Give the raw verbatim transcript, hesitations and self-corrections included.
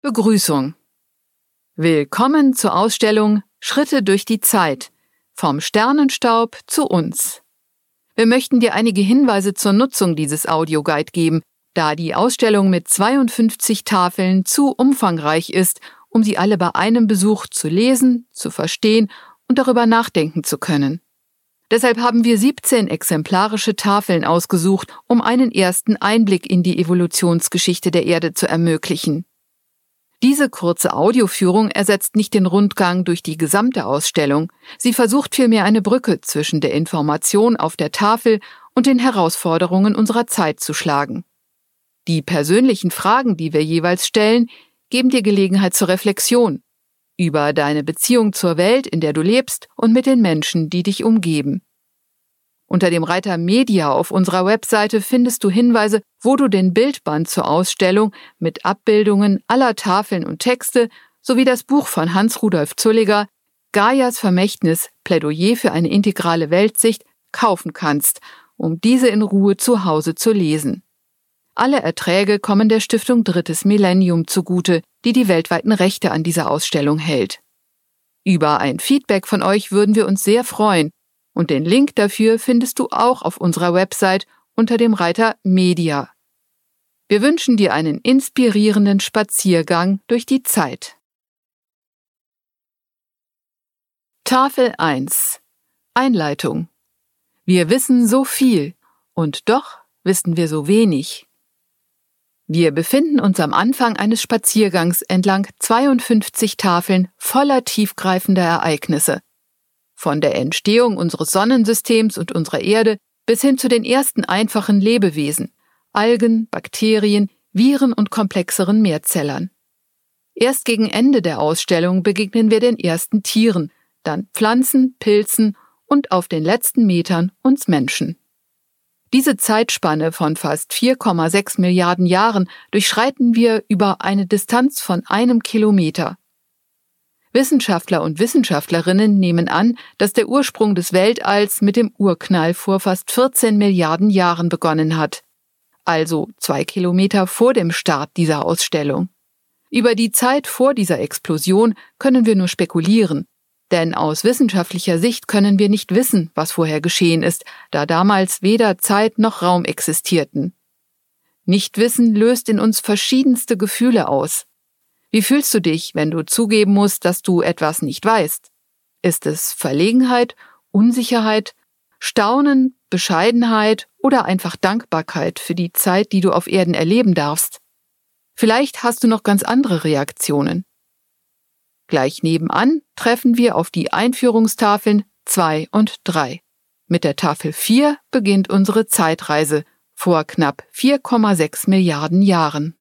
Begrüßung. Willkommen zur Ausstellung Schritte durch die Zeit – vom Sternenstaub zu uns. Wir möchten dir einige Hinweise zur Nutzung dieses Audioguide geben, da die Ausstellung mit zweiundfünfzig Tafeln zu umfangreich ist, um sie alle bei einem Besuch zu lesen, zu verstehen und darüber nachdenken zu können. Deshalb haben wir siebzehn exemplarische Tafeln ausgesucht, um einen ersten Einblick in die Evolutionsgeschichte der Erde zu ermöglichen. Diese kurze Audioführung ersetzt nicht den Rundgang durch die gesamte Ausstellung. Sie versucht vielmehr eine Brücke zwischen der Information auf der Tafel und den Herausforderungen unserer Zeit zu schlagen. Die persönlichen Fragen, die wir jeweils stellen, geben dir Gelegenheit zur Reflexion über deine Beziehung zur Welt, in der du lebst, und mit den Menschen, die dich umgeben. Unter dem Reiter Media auf unserer Webseite findest du Hinweise, wo du den Bildband zur Ausstellung mit Abbildungen aller Tafeln und Texte sowie das Buch von Hans Rudolf Zulliger Gaias Vermächtnis – Plädoyer für eine integrale Weltsicht kaufen kannst, um diese in Ruhe zu Hause zu lesen. Alle Erträge kommen der Stiftung Drittes Millennium zugute, die die weltweiten Rechte an dieser Ausstellung hält. Über ein Feedback von euch würden wir uns sehr freuen. Und den Link dafür findest du auch auf unserer Website unter dem Reiter Media. Wir wünschen dir einen inspirierenden Spaziergang durch die Zeit. Tafel eins. Einleitung. Wir wissen so viel, und doch wissen wir so wenig. Wir befinden uns am Anfang eines Spaziergangs entlang zweiundfünfzig Tafeln voller tiefgreifender Ereignisse. Von der Entstehung unseres Sonnensystems und unserer Erde bis hin zu den ersten einfachen Lebewesen, Algen, Bakterien, Viren und komplexeren Mehrzellern. Erst gegen Ende der Ausstellung begegnen wir den ersten Tieren, dann Pflanzen, Pilzen und auf den letzten Metern uns Menschen. Diese Zeitspanne von fast vier Komma sechs Milliarden Jahren durchschreiten wir über eine Distanz von einem Kilometer. Wissenschaftler und Wissenschaftlerinnen nehmen an, dass der Ursprung des Weltalls mit dem Urknall vor fast vierzehn Milliarden Jahren begonnen hat, also zwei Kilometer vor dem Start dieser Ausstellung. Über die Zeit vor dieser Explosion können wir nur spekulieren, denn aus wissenschaftlicher Sicht können wir nicht wissen, was vorher geschehen ist, da damals weder Zeit noch Raum existierten. Nichtwissen löst in uns verschiedenste Gefühle aus. Wie fühlst du dich, wenn du zugeben musst, dass du etwas nicht weißt? Ist es Verlegenheit, Unsicherheit, Staunen, Bescheidenheit oder einfach Dankbarkeit für die Zeit, die du auf Erden erleben darfst? Vielleicht hast du noch ganz andere Reaktionen. Gleich nebenan treffen wir auf die Einführungstafeln zwei und drei. Mit der Tafel vier beginnt unsere Zeitreise vor knapp vier Komma sechs Milliarden Jahren.